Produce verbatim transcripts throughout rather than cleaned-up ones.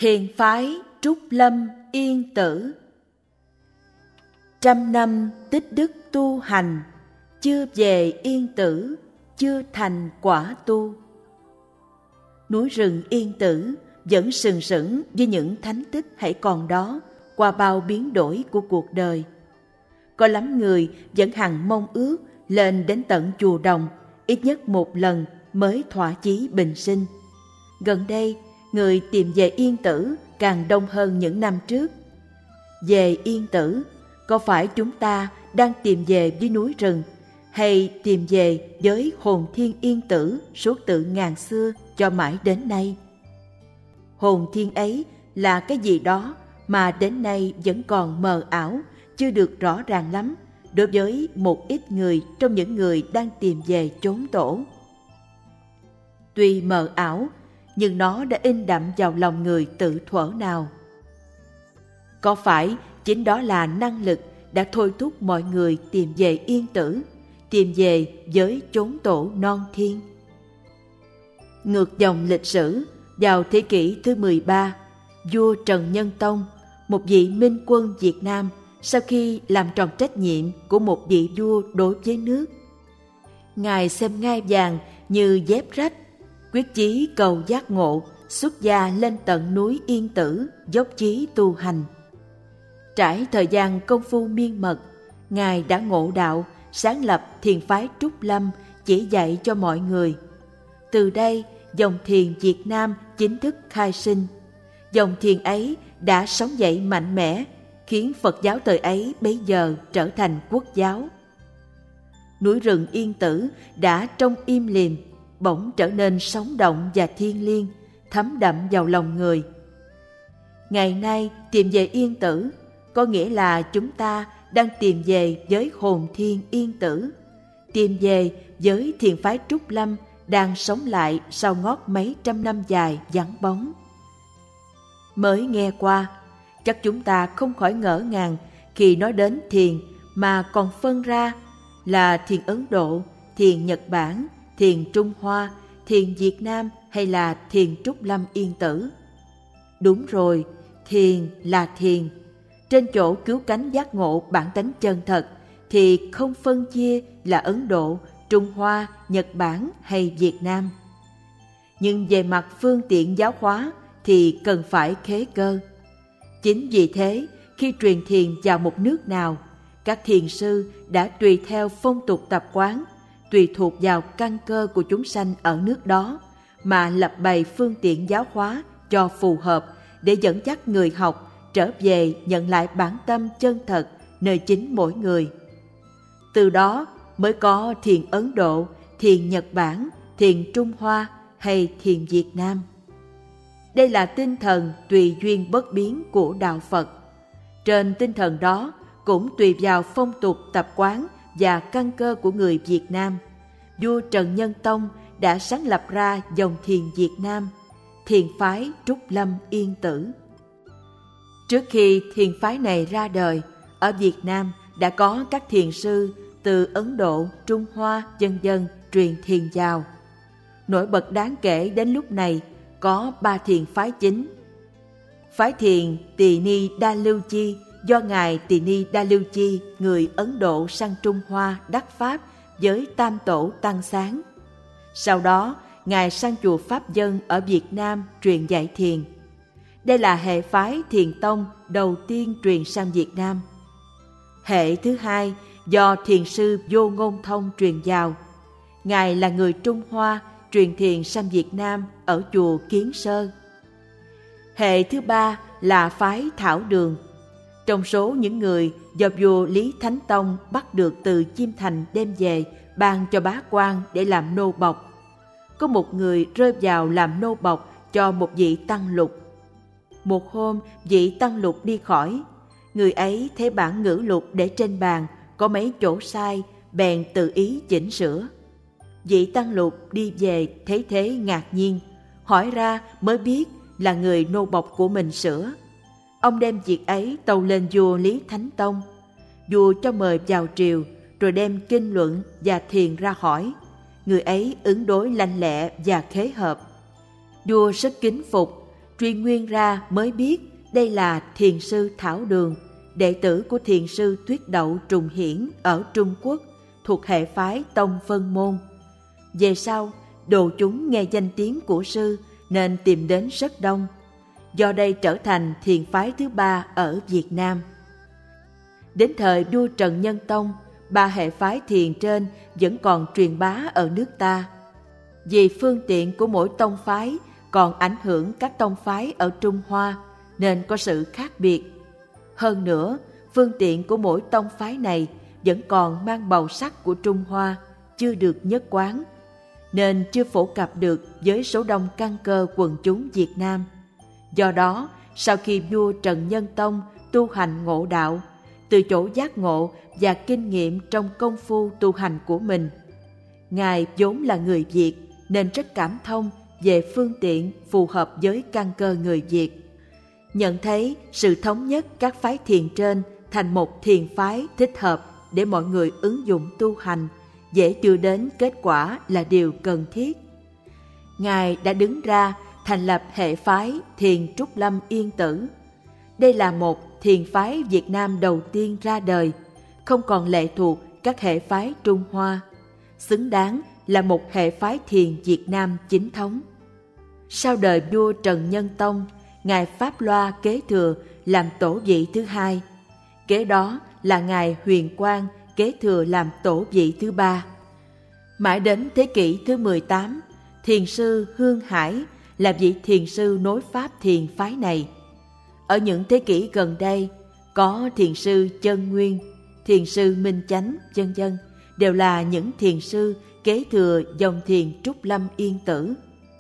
Thiền phái Trúc Lâm Yên Tử. Trăm năm tích đức tu hành, chưa về Yên Tử, chưa thành quả tu. Núi rừng Yên Tử vẫn sừng sững với những thánh tích hãy còn đó qua bao biến đổi của cuộc đời. Có lắm người vẫn hằng mong ước lên đến tận chùa Đồng ít nhất một lần mới thỏa chí bình sinh. Gần đây, người tìm về Yên Tử càng đông hơn những năm trước. Về Yên Tử, có phải chúng ta đang tìm về với núi rừng, hay tìm về với hồn thiên Yên Tử suốt từ ngàn xưa cho mãi đến nay? Hồn thiên ấy là cái gì đó mà đến nay vẫn còn mờ ảo, chưa được rõ ràng lắm đối với một ít người trong những người đang tìm về chốn tổ. Tuy mờ ảo, nhưng nó đã in đậm vào lòng người tự thuở nào. Có phải chính đó là năng lực đã thôi thúc mọi người tìm về Yên Tử, tìm về với chốn tổ non thiên? Ngược dòng lịch sử, vào thế kỷ thứ mười ba, vua Trần Nhân Tông, một vị minh quân Việt Nam, sau khi làm tròn trách nhiệm của một vị vua đối với nước, Ngài xem ngai vàng như dép rách, quyết chí cầu giác ngộ, xuất gia lên tận núi Yên Tử, dốc chí tu hành. Trải thời gian công phu miên mật, Ngài đã ngộ đạo, sáng lập thiền phái Trúc Lâm chỉ dạy cho mọi người. Từ đây, dòng thiền Việt Nam chính thức khai sinh. Dòng thiền ấy đã sống dậy mạnh mẽ, khiến Phật giáo thời ấy bấy giờ trở thành quốc giáo. Núi rừng Yên Tử đã trong im lìm, bỗng trở nên sống động và thiêng liêng, thấm đậm vào lòng người. Ngày nay tìm về Yên Tử có nghĩa là chúng ta đang tìm về với hồn thiên Yên Tử, tìm về với thiền phái Trúc Lâm đang sống lại sau ngót mấy trăm năm dài vắng bóng. Mới nghe qua, chắc chúng ta không khỏi ngỡ ngàng khi nói đến thiền mà còn phân ra là thiền Ấn Độ, thiền Nhật Bản, thiền Trung Hoa, thiền Việt Nam hay là thiền Trúc Lâm Yên Tử. Đúng rồi, thiền là thiền. Trên chỗ cứu cánh giác ngộ bản tánh chân thật thì không phân chia là Ấn Độ, Trung Hoa, Nhật Bản hay Việt Nam. Nhưng về mặt phương tiện giáo hóa thì cần phải khế cơ. Chính vì thế, khi truyền thiền vào một nước nào, các thiền sư đã tùy theo phong tục tập quán, tùy thuộc vào căn cơ của chúng sanh ở nước đó, mà lập bày phương tiện giáo hóa cho phù hợp để dẫn dắt người học trở về nhận lại bản tâm chân thật nơi chính mỗi người. Từ đó mới có thiền Ấn Độ, thiền Nhật Bản, thiền Trung Hoa hay thiền Việt Nam. Đây là tinh thần tùy duyên bất biến của Đạo Phật. Trên tinh thần đó cũng tùy vào phong tục tập quán và căn cơ của người Việt Nam, vua Trần Nhân Tông đã sáng lập ra dòng thiền Việt Nam, thiền phái Trúc Lâm Yên Tử. Trước khi thiền phái này ra đời, ở Việt Nam đã có các thiền sư từ Ấn Độ, Trung Hoa, vân vân truyền thiền vào. Nổi bật đáng kể đến lúc này có ba thiền phái chính. Phái thiền Tỳ Ni Đa Lưu Chi do Ngài Tỳ Ni Đa Lưu Chi, người Ấn Độ sang Trung Hoa đắc Pháp với Tam Tổ Tăng Sáng. Sau đó, Ngài sang chùa Pháp Dân ở Việt Nam truyền dạy thiền. Đây là hệ phái thiền tông đầu tiên truyền sang Việt Nam. Hệ thứ hai do thiền sư Vô Ngôn Thông truyền vào. Ngài là người Trung Hoa truyền thiền sang Việt Nam ở chùa Kiến Sơ. Hệ thứ ba là phái Thảo Đường. Trong số những người do vua Lý Thánh Tông bắt được từ Chiêm Thành đem về ban cho bá quan để làm nô bộc, có một người rơi vào làm nô bộc cho một vị tăng lục. Một hôm vị tăng lục đi khỏi, người ấy thấy bản ngữ lục để trên bàn có mấy chỗ sai, bèn tự ý chỉnh sửa. Vị tăng lục đi về thấy thế ngạc nhiên, hỏi ra mới biết là người nô bộc của mình sửa. Ông đem việc ấy tâu lên vua Lý Thánh Tông. Vua cho mời vào triều, rồi đem kinh luận và thiền ra hỏi. Người ấy ứng đối lanh lẹ và khế hợp. Vua rất kính phục, truy nguyên ra mới biết đây là thiền sư Thảo Đường, đệ tử của thiền sư Tuyết Đậu Trùng Hiển ở Trung Quốc, thuộc hệ phái Tông Phân Môn. Về sau, đồ chúng nghe danh tiếng của sư nên tìm đến rất đông. Do đây trở thành thiền phái thứ ba ở Việt Nam. Đến thời vua Trần Nhân Tông, ba hệ phái thiền trên vẫn còn truyền bá ở nước ta. Vì phương tiện của mỗi tông phái còn ảnh hưởng các tông phái ở Trung Hoa nên có sự khác biệt. Hơn nữa, phương tiện của mỗi tông phái này vẫn còn mang màu sắc của Trung Hoa, chưa được nhất quán, nên chưa phổ cập được với số đông căn cơ quần chúng Việt Nam. Do đó, sau khi vua Trần Nhân Tông tu hành ngộ đạo, từ chỗ giác ngộ và kinh nghiệm trong công phu tu hành của mình, Ngài vốn là người Việt nên rất cảm thông về phương tiện phù hợp với căn cơ người Việt. Nhận thấy sự thống nhất các phái thiền trên thành một thiền phái thích hợp để mọi người ứng dụng tu hành, dễ đưa đến kết quả là điều cần thiết. Ngài đã đứng ra thành lập hệ phái Thiền Trúc Lâm Yên Tử. Đây là một thiền phái Việt Nam đầu tiên ra đời, không còn lệ thuộc các hệ phái Trung Hoa, xứng đáng là một hệ phái thiền Việt Nam chính thống. Sau đời vua Trần Nhân Tông, Ngài Pháp Loa kế thừa làm tổ vị thứ hai. Kế đó là Ngài Huyền Quang kế thừa làm tổ vị thứ ba. Mãi đến thế kỷ thứ mười tám, thiền sư Hương Hải là vị thiền sư nối pháp thiền phái này. Ở những thế kỷ gần đây, có thiền sư Chân Nguyên, thiền sư Minh Chánh, vân vân đều là những thiền sư kế thừa dòng thiền Trúc Lâm Yên Tử.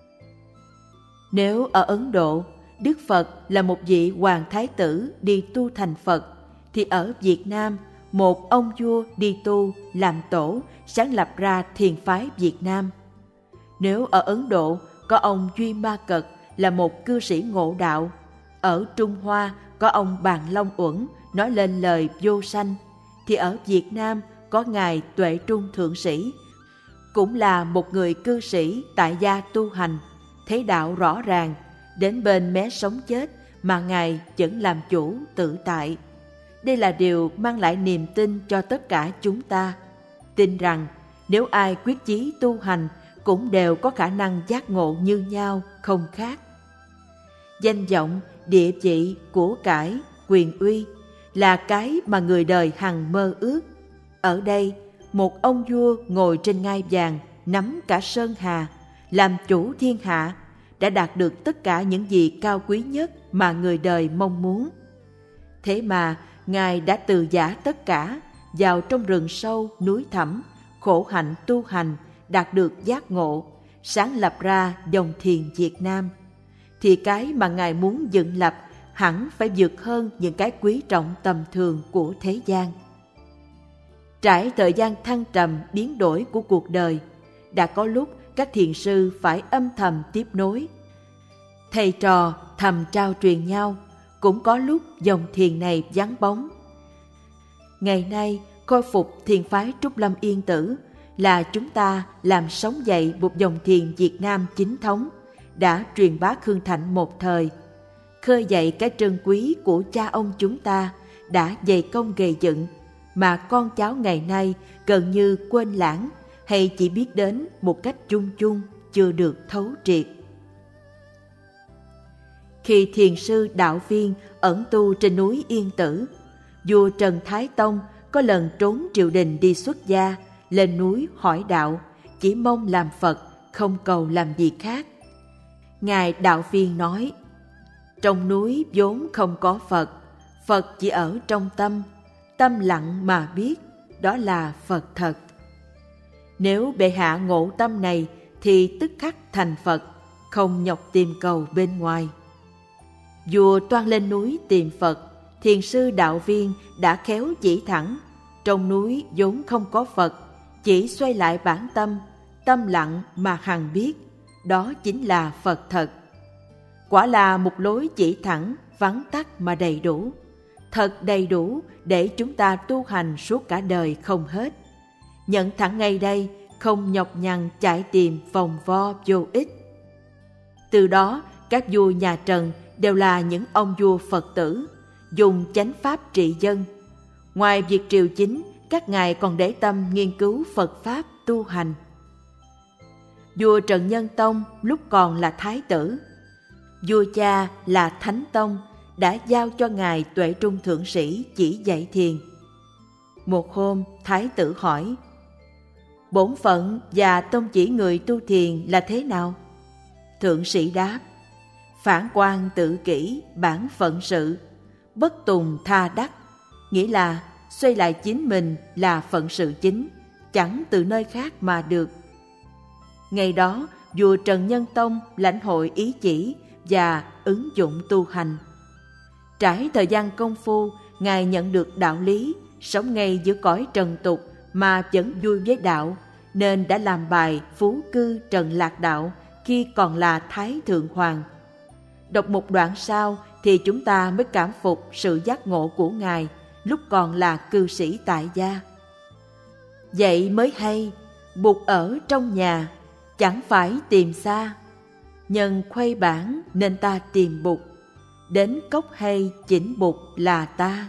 Nếu ở Ấn Độ, Đức Phật là một vị hoàng thái tử đi tu thành Phật, thì ở Việt Nam, một ông vua đi tu làm tổ sáng lập ra thiền phái Việt Nam. Nếu ở Ấn Độ có ông Duy Ma Cật là một cư sĩ ngộ đạo, ở Trung Hoa có ông Bàn Long Uẩn nói lên lời vô sanh, thì ở Việt Nam có Ngài Tuệ Trung Thượng Sĩ, cũng là một người cư sĩ tại gia tu hành, thấy đạo rõ ràng, đến bên mé sống chết mà Ngài vẫn làm chủ tự tại. Đây là điều mang lại niềm tin cho tất cả chúng ta, tin rằng nếu ai quyết chí tu hành cũng đều có khả năng giác ngộ như nhau, không khác. Danh vọng, địa vị, của cải, quyền uy là cái mà người đời hằng mơ ước. Ở đây, một ông vua ngồi trên ngai vàng, nắm cả sơn hà, làm chủ thiên hạ, đã đạt được tất cả những gì cao quý nhất mà người đời mong muốn. Thế mà Ngài đã từ giã tất cả, vào trong rừng sâu, núi thẳm, khổ hạnh tu hành, đạt được giác ngộ, sáng lập ra dòng thiền Việt Nam. Thì cái mà Ngài muốn dựng lập hẳn phải vượt hơn những cái quý trọng tầm thường của thế gian. Trải thời gian thăng trầm biến đổi của cuộc đời, đã có lúc các thiền sư phải âm thầm tiếp nối. Thầy trò thầm trao truyền nhau, cũng có lúc dòng thiền này vắng bóng. Ngày nay, khôi phục thiền phái Trúc Lâm Yên Tử là chúng ta làm sống dậy một dòng thiền Việt Nam chính thống, đã truyền bá hương thạnh một thời, khơi dậy cái trân quý của cha ông chúng ta đã dày công gầy dựng, mà con cháu ngày nay gần như quên lãng hay chỉ biết đến một cách chung chung, chưa được thấu triệt. Khi thiền sư Đạo Viên ẩn tu trên núi Yên Tử, vua Trần Thái Tông có lần trốn triều đình đi xuất gia, lên núi hỏi đạo, chỉ mong làm Phật, không cầu làm gì khác. Ngài Đạo Viên nói, trong núi vốn không có Phật, Phật chỉ ở trong tâm, tâm lặng mà biết, đó là Phật thật. Nếu bệ hạ ngộ tâm này thì tức khắc thành Phật, không nhọc tìm cầu bên ngoài. Vua toan lên núi tìm Phật, thiền sư Đạo Viên đã khéo chỉ thẳng, trong núi vốn không có Phật, chỉ xoay lại bản tâm, tâm lặng mà hằng biết, đó chính là Phật thật. Quả là một lối chỉ thẳng, vắn tắt mà đầy đủ, thật đầy đủ để chúng ta tu hành suốt cả đời không hết. Nhận thẳng ngay đây, không nhọc nhằn chạy tìm vòng vo vô ích. Từ đó, các vua nhà Trần đều là những ông vua Phật tử, dùng chánh pháp trị dân. Ngoài việc triều chính, các ngài còn để tâm nghiên cứu Phật Pháp tu hành. Vua Trần Nhân Tông lúc còn là thái tử, vua cha là Thánh Tông đã giao cho ngài Tuệ Trung Thượng Sĩ chỉ dạy thiền. Một hôm, thái tử hỏi: bổn phận và tông chỉ người tu thiền là thế nào? Thượng sĩ đáp: phản quan tự kỷ, bản phận sự, bất tùng tha đắc, nghĩa là xoay lại chính mình là phận sự chính, chẳng từ nơi khác mà được. Ngày đó, vua Trần Nhân Tông lãnh hội ý chỉ và ứng dụng tu hành. Trải thời gian công phu, ngài nhận được đạo lý, sống ngay giữa cõi trần tục mà vẫn vui với đạo, nên đã làm bài Phú Cư Trần Lạc Đạo khi còn là Thái Thượng Hoàng. Đọc một đoạn sau thì chúng ta mới cảm phục sự giác ngộ của ngài lúc còn là cư sĩ tại gia. Vậy mới hay, bụt ở trong nhà, chẳng phải tìm xa. Nhân khuây bản nên ta tìm bụt, đến cốc hay chỉnh bụt là ta.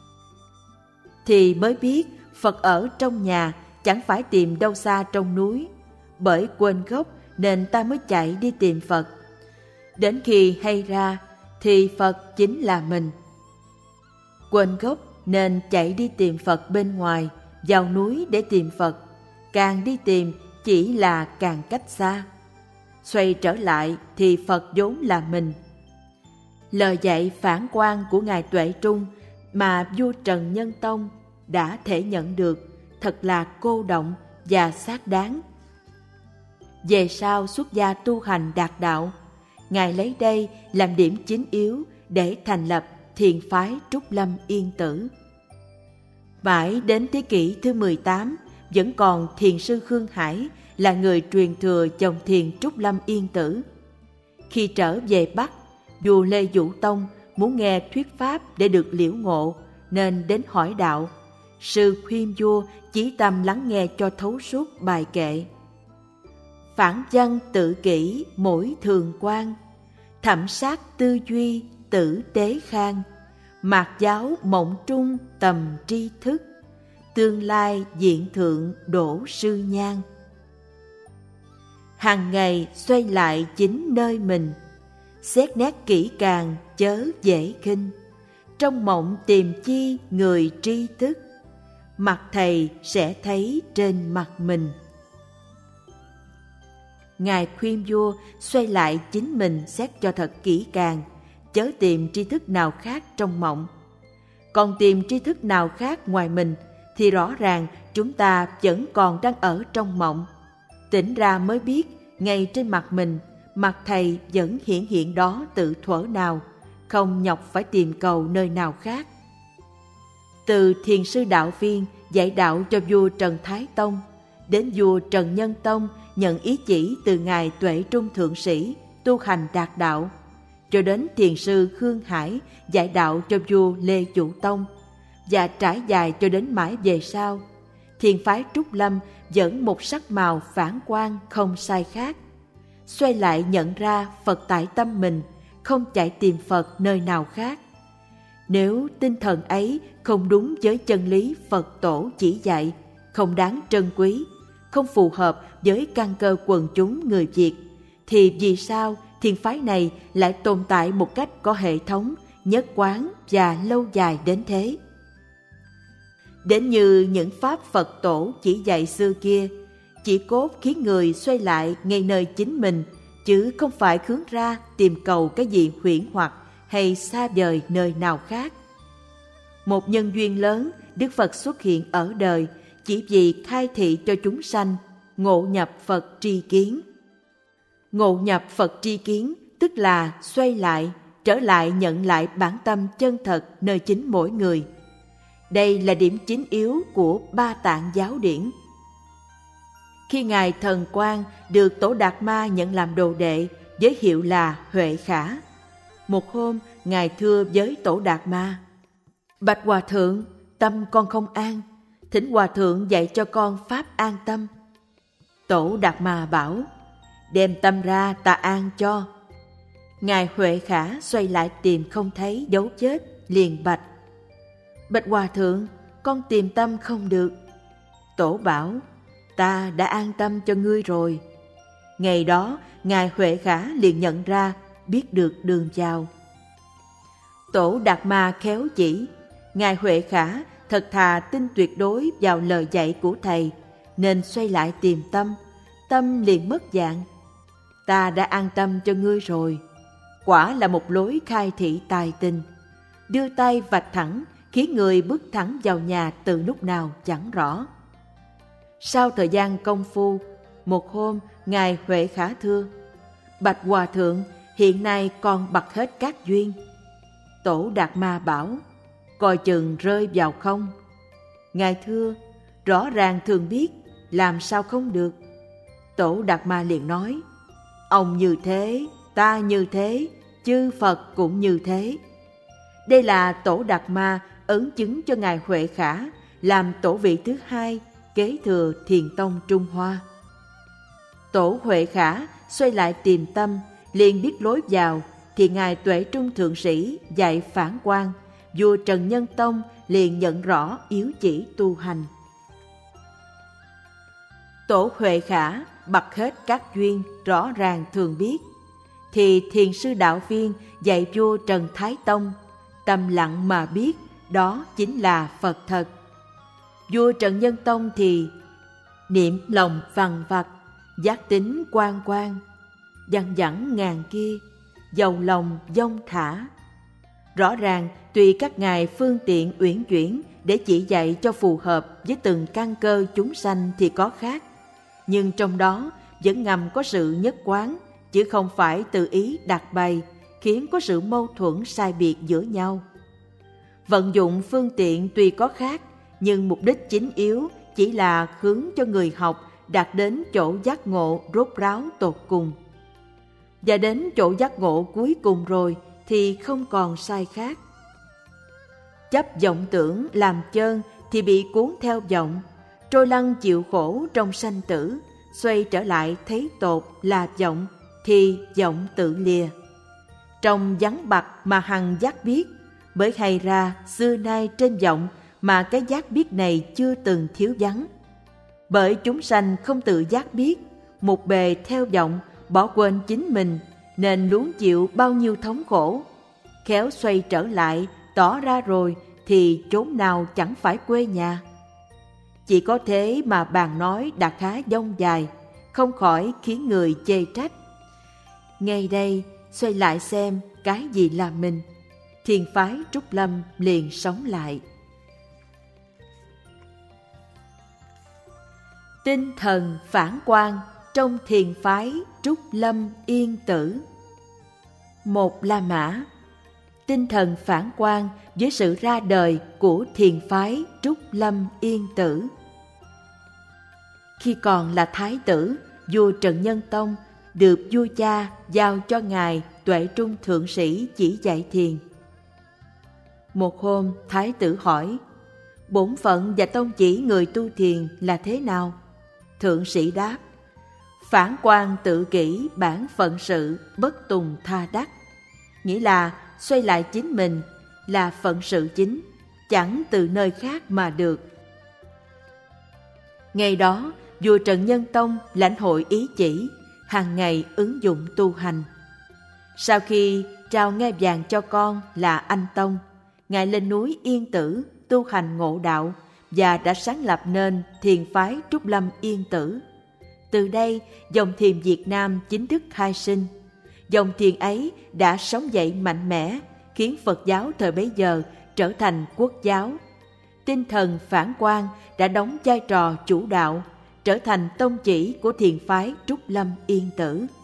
Thì mới biết Phật ở trong nhà, chẳng phải tìm đâu xa trong núi. Bởi quên gốc nên ta mới chạy đi tìm Phật. Đến khi hay ra thì Phật chính là mình. Quên gốc nên chạy đi tìm Phật bên ngoài, vào núi để tìm Phật. Càng đi tìm chỉ là càng cách xa. Xoay trở lại thì Phật vốn là mình. Lời dạy phản quan của ngài Tuệ Trung mà vua Trần Nhân Tông đã thể nhận được thật là cô động và xác đáng. Về sau xuất gia tu hành đạt đạo, ngài lấy đây làm điểm chính yếu để thành lập thiền phái Trúc Lâm Yên Tử. Mãi đến thế kỷ thứ mười tám, vẫn còn thiền sư Khương Hải là người truyền thừa dòng thiền Trúc Lâm Yên Tử. Khi trở về Bắc, vua Lê Vũ Tông muốn nghe thuyết pháp để được liễu ngộ, nên đến hỏi đạo. Sư khuyên vua chí tâm lắng nghe cho thấu suốt bài kệ: phản văn tự kỷ mỗi thường quan, thẩm sát tư duy tử tế khang, mạt giáo mộng trung tầm tri thức, tương lai diện thượng đổ sư nhan. Hàng ngày xoay lại chính nơi mình, xét nét kỹ càng chớ dễ khinh, trong mộng tìm chi người tri thức, mặt thầy sẽ thấy trên mặt mình. Ngài khuyên vua xoay lại chính mình xét cho thật kỹ càng, chớ tìm tri thức nào khác trong mộng. Còn tìm tri thức nào khác ngoài mình thì rõ ràng chúng ta vẫn còn đang ở trong mộng. Tỉnh ra mới biết ngay trên mặt mình, mặt thầy vẫn hiển hiện đó tự thuở nào, không nhọc phải tìm cầu nơi nào khác. Từ thiền sư đạo viên dạy đạo cho vua Trần Thái Tông, đến vua Trần Nhân Tông nhận ý chỉ từ ngài Tuệ Trung Thượng Sĩ tu hành đạt đạo, cho đến thiền sư Khương Hải dạy đạo cho vua Lê Vũ Tông, và trải dài cho đến mãi về sau, thiền phái Trúc Lâm vẫn một sắc màu phản quan không sai khác. Xoay lại nhận ra Phật tại tâm mình, không chạy tìm Phật nơi nào khác. Nếu tinh thần ấy không đúng với chân lý Phật tổ chỉ dạy, không đáng trân quý, không phù hợp với căn cơ quần chúng người Việt, thì vì sao thiền phái này lại tồn tại một cách có hệ thống, nhất quán và lâu dài đến thế? Đến như những pháp Phật tổ chỉ dạy xưa kia, chỉ cốt khiến người xoay lại ngay nơi chính mình, chứ không phải hướng ra tìm cầu cái gì huyễn hoặc hay xa vời nơi nào khác. Một nhân duyên lớn, Đức Phật xuất hiện ở đời chỉ vì khai thị cho chúng sanh ngộ nhập Phật tri kiến. Ngộ nhập Phật tri kiến tức là xoay lại, trở lại nhận lại bản tâm chân thật nơi chính mỗi người. Đây là điểm chính yếu của Ba Tạng giáo điển. Khi ngài Thần Quang được Tổ Đạt Ma nhận làm đồ đệ với hiệu là Huệ Khả, một hôm ngài thưa với Tổ Đạt Ma: bạch hòa thượng, tâm con không an, thỉnh hòa thượng dạy cho con pháp an tâm. Tổ Đạt Ma bảo: đem tâm ra ta an cho. Ngài Huệ Khả xoay lại tìm không thấy dấu vết, liền bạch: Bạch Hòa Thượng, con tìm tâm không được. Tổ bảo: Ta đã an tâm cho ngươi rồi. Ngày đó, Ngài Huệ Khả liền nhận ra, biết được đường vào. Tổ Đạt Ma khéo chỉ, Ngài Huệ Khả thật thà tin tuyệt đối vào lời dạy của thầy, nên xoay lại tìm tâm. Tâm liền mất dạng. Ta đã an tâm cho ngươi rồi. Quả là một lối khai thị tài tình. Đưa tay vạch thẳng, khiến người bước thẳng vào nhà từ lúc nào chẳng rõ. Sau thời gian công phu, một hôm Ngài Huệ Khả thưa: Bạch Hòa Thượng, hiện nay con bật hết các duyên. Tổ Đạt Ma bảo: Coi chừng rơi vào không. Ngài thưa: Rõ ràng thường biết, làm sao không được. Tổ Đạt Ma liền nói: Ông như thế, ta như thế, chư Phật cũng như thế. Đây là Tổ Đạt Ma ấn chứng cho Ngài Huệ Khả làm tổ vị thứ hai kế thừa Thiền Tông Trung Hoa. Tổ Huệ Khả xoay lại tìm tâm, liền biết lối vào, thì Ngài Tuệ Trung Thượng Sĩ dạy phản quan, vua Trần Nhân Tông liền nhận rõ yếu chỉ tu hành. Tổ Huệ Khả bật hết các duyên, rõ ràng thường biết, thì thiền sư đạo viên dạy vua Trần Thái Tông, tâm lặng mà biết, đó chính là Phật thật. Vua Trần Nhân Tông thì niệm lòng vằn vặt, giác tính quan quan, dằng dẳng ngàn kia, giàu lòng dông thả. Rõ ràng tùy các ngài phương tiện uyển chuyển để chỉ dạy cho phù hợp với từng căn cơ chúng sanh thì có khác, nhưng trong đó vẫn ngầm có sự nhất quán, chứ không phải tự ý đặt bày, khiến có sự mâu thuẫn sai biệt giữa nhau. Vận dụng phương tiện tuy có khác, nhưng mục đích chính yếu chỉ là hướng cho người học đạt đến chỗ giác ngộ rốt ráo tột cùng. Và đến chỗ giác ngộ cuối cùng rồi thì không còn sai khác. Chấp vọng tưởng làm chơn thì bị cuốn theo vọng, trôi lăn chịu khổ trong sanh tử, xoay trở lại thấy tột là vọng thì vọng tự lìa. Trong vắng bặt mà hằng giác biết, bởi hay ra xưa nay trên vọng mà cái giác biết này chưa từng thiếu vắng. Bởi chúng sanh không tự giác biết, một bề theo vọng, bỏ quên chính mình, nên luống chịu bao nhiêu thống khổ. Khéo xoay trở lại, tỏ ra rồi thì chốn nào chẳng phải quê nhà. Chỉ có thế mà bàn nói đã khá dông dài, không khỏi khiến người chê trách. Ngay đây, xoay lại xem cái gì là mình. Thiền phái Trúc Lâm liền sống lại. Tinh thần phản quang trong thiền phái Trúc Lâm Yên Tử. Một La Mã. Tinh thần phản quang với sự ra đời của thiền phái Trúc Lâm Yên Tử. Khi còn là thái tử, vua Trần Nhân Tông được vua cha giao cho ngài Tuệ Trung Thượng Sĩ chỉ dạy thiền. Một hôm, thái tử hỏi: bổn phận và tông chỉ người tu thiền là thế nào? Thượng sĩ đáp: phản quan tự kỷ, bản phận sự, bất tùng tha đắc. Nghĩa là xoay lại chính mình là phận sự chính, chẳng từ nơi khác mà được. Ngày đó, vua Trần Nhân Tông lãnh hội ý chỉ, hàng ngày ứng dụng tu hành. Sau khi trao ngai vàng cho con là Anh Tông, ngài lên núi Yên Tử tu hành ngộ đạo và đã sáng lập nên thiền phái Trúc Lâm Yên Tử. Từ đây, dòng thiền Việt Nam chính thức khai sinh. Dòng thiền ấy đã sống dậy mạnh mẽ, khiến Phật giáo thời bấy giờ trở thành quốc giáo. Tinh thần phản quang đã đóng vai trò chủ đạo, trở thành tông chỉ của thiền phái Trúc Lâm Yên Tử.